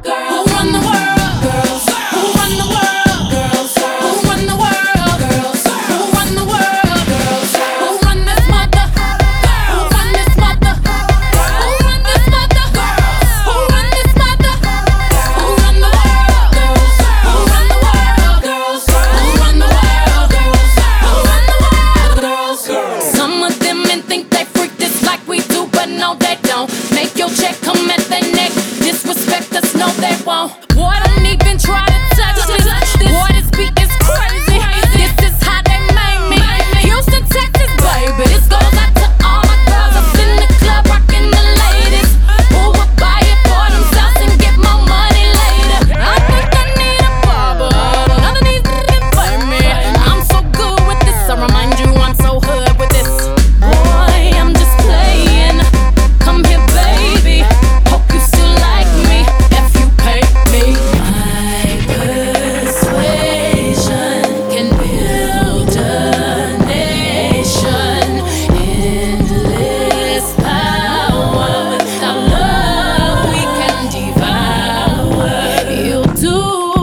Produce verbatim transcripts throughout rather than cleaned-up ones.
Who run the world? Girls. Who run the world? Girls. Who run the world? Girls. Who run the world? Girls. Who run this mother? Who run this mother? Who run this mother? Who run this mother? Who run the world? Girls. Who run the world? Girls. Who run the world? Girls. Who run the world? Girls. Some of them men think they freak this like we do, but no they don't. Make your check come at their neck. Disrespect us, no they won't. Boy, don't even try to touch this. Boy, this beat is crazy. This is how they made me. Houston, Texas, baby. This goes out to all my girls up in the club, rocking the ladies. Who would buy it for themselves and get more money later? I think I need a barber. None of these niggas play me. I'm so good with this. I remind you I'm so hood with this. Boy, I'm just playing. Come here, baby. Hope you still like me if you pay me. My persuasion can build a nation. Endless power. Without love, we can devour. You'll do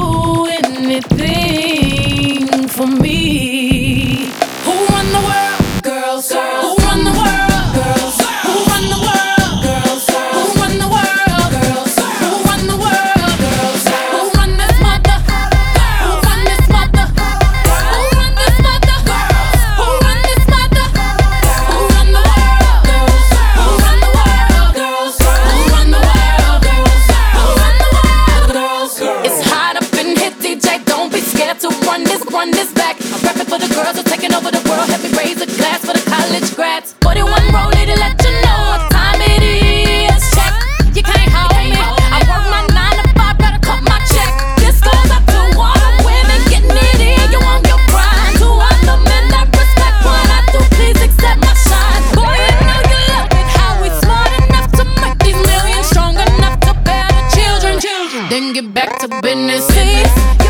anything for me. Who run the world? Girls. Who run the world? Girls. Who run the world? Girls. Who run the world? Girls. Who run the world? Girls. Who run this mother? Who run this mother? Who run this mother? Who run this mother? Who run the world? Girls. Who run the world? Girls. Who run the world? Girls. Who run the world? Girls. It's hot up in here, D J. Don't be scared to run this, run this back. I'm rapping for the girls who are taking over the world. Help me raise a glass for the college grads. forty-one rollie to let you know what time it is. Check, you can't hold me. I work my nine to five, gotta cut my check. This goes up to all the women getting it in. You want your grind. To all the men that respect what I do, please accept my shine. Boy, you know you love it. How we smart enough to make these millions, strong enough to bear the children. Then get back to business. See?